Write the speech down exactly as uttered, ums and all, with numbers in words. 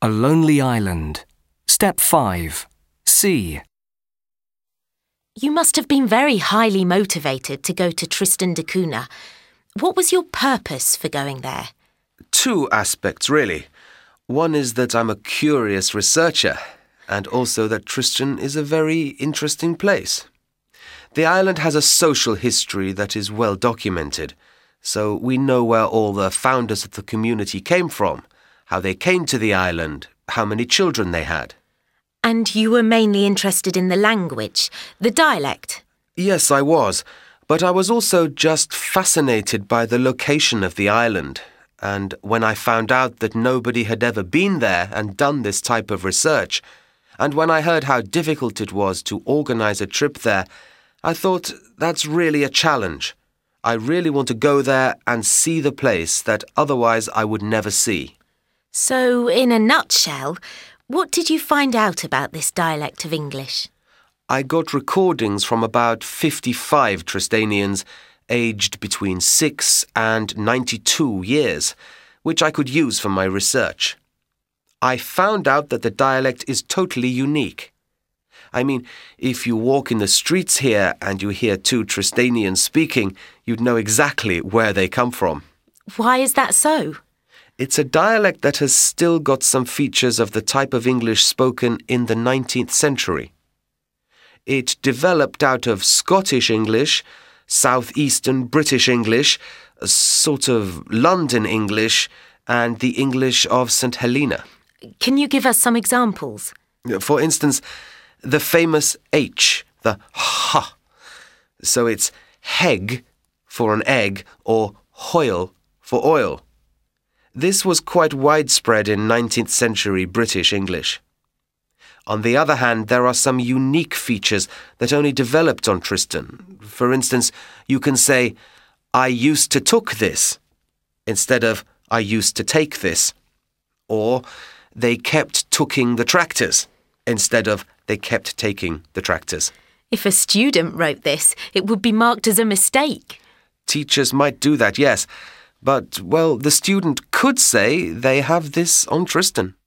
A lonely island. Step five. C. You must have been very highly motivated to go to Tristan da Cunha. What was your purpose for going there? Two aspects, really. One is that I'm a curious researcher, and also that Tristan is a very interesting place. The island has a social history that is well documented, so we know where all the founders of the community came from, how they came to the island, how many children they had. And you were mainly interested in the language, the dialect? Yes, I was, but I was also just fascinated by the location of the island. And when I found out that nobody had ever been there and done this type of research, and when I heard how difficult it was to organize a trip there, I thought that's really a challenge. I really want to go there and see the place that otherwise I would never see. So, in a nutshell, what did you find out about this dialect of English? I got recordings from about fifty-five Tristanians aged between six and ninety-two years, which I could use for my research. I found out that the dialect is totally unique. I mean, if you walk in the streets here and you hear two Tristanians speaking, you'd know exactly where they come from. Why is that so? It's a dialect that has still got some features of the type of English spoken in the nineteenth century. It developed out of Scottish English, southeastern British English, a sort of London English, and the English of Saint Helena. Can you give us some examples? For instance, the famous H, the H. So it's heg for an egg or hoil for oil. This was quite widespread in nineteenth century British English. On the other hand, there are some unique features that only developed on Tristan. For instance, you can say, I used to took this, instead of I used to take this. Or, they kept tooking the tractors, instead of they kept taking the tractors. If a student wrote this, it would be marked as a mistake. Teachers might do that, yes. But, well, the student could say they have this on Tristan.